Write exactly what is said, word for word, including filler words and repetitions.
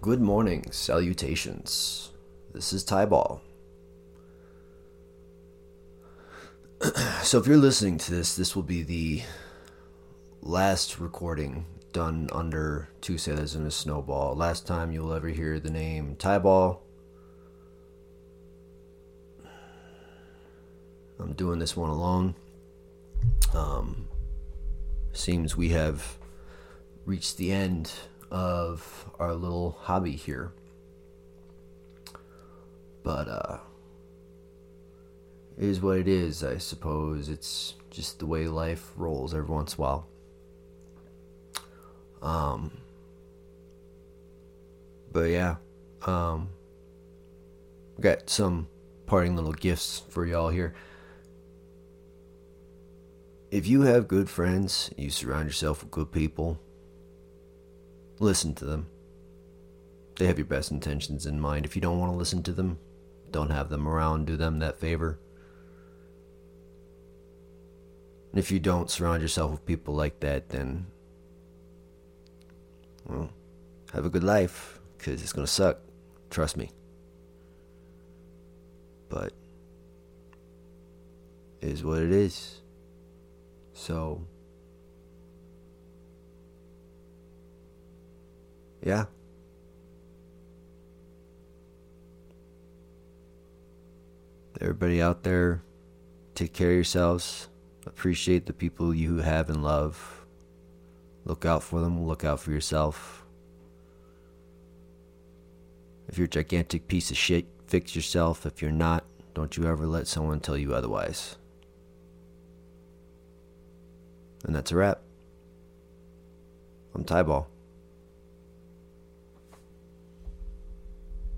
Good morning, salutations. This is Tyball. So if you're listening to this, this will be the last recording done under Two Sailors and a Snowball. Last time you'll ever hear the name Tyball. I'm doing this one alone. Um, seems we have reached the end of our little hobby here. But, uh, it is what it is, I suppose. It's just the way life rolls every once in a while. Um, but yeah, um, got some parting little gifts for y'all here. If you have good friends, you surround yourself with good people, listen to them. They have your best intentions in mind. If you don't want to listen to them, don't have them around. Do them that favor. And if you don't surround yourself with people like that, then, well, have a good life, because it's going to suck. Trust me. But it is what it is. So, yeah. Everybody out there, take care of yourselves. Appreciate the people you have and love. Look out for them. Look out for yourself. If you're a gigantic piece of shit, fix yourself. If you're not, don't you ever let someone tell you otherwise. And that's a wrap. I'm Tyball.